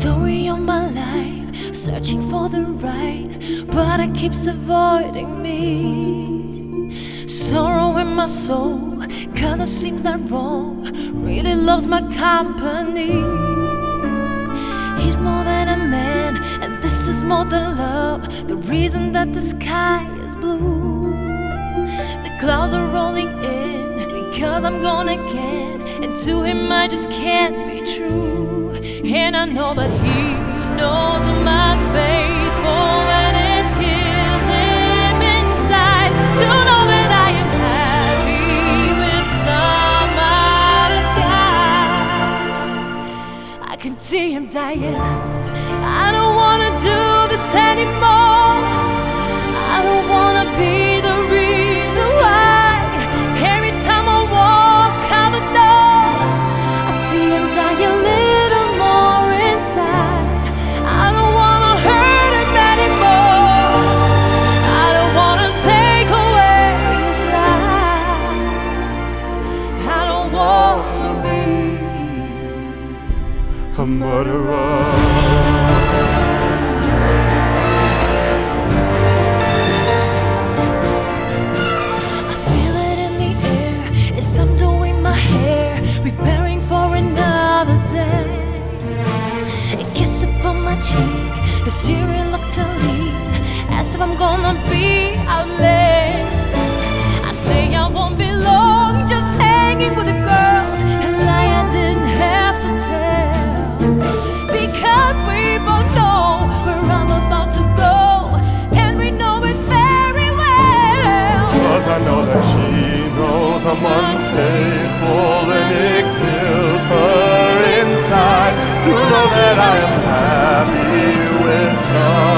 story of my life, searching for the right, but it keeps avoiding me. Sorrow in my soul, cause it seems that wrong really loves my company. He's more than a man, and this is more than love, the reason that the sky is blue. The clouds are rolling in because I'm gone again, and to him I just can't be true. And I know that he knows I'm unfaithful, and it kills him inside to know that I am happy with some other guy. I can see him dying. I don't wanna do this anymore. I don't wanna be the reason why every time I walk out the door I see him die a little more inside. I don't wanna hurt him anymore. I don't wanna take away his life. I don't wanna be a murderer. Preparing for another day. A kiss upon my cheek, a serial look to leave, as if I'm gonna be out late. I say I won't be long, just hanging with the girls, a lie I didn't have to tell, because we both know where I'm about to go, and we know it very well. Cause I know that she knows I'm unfaithful, and it kills her inside to know that I am happy with some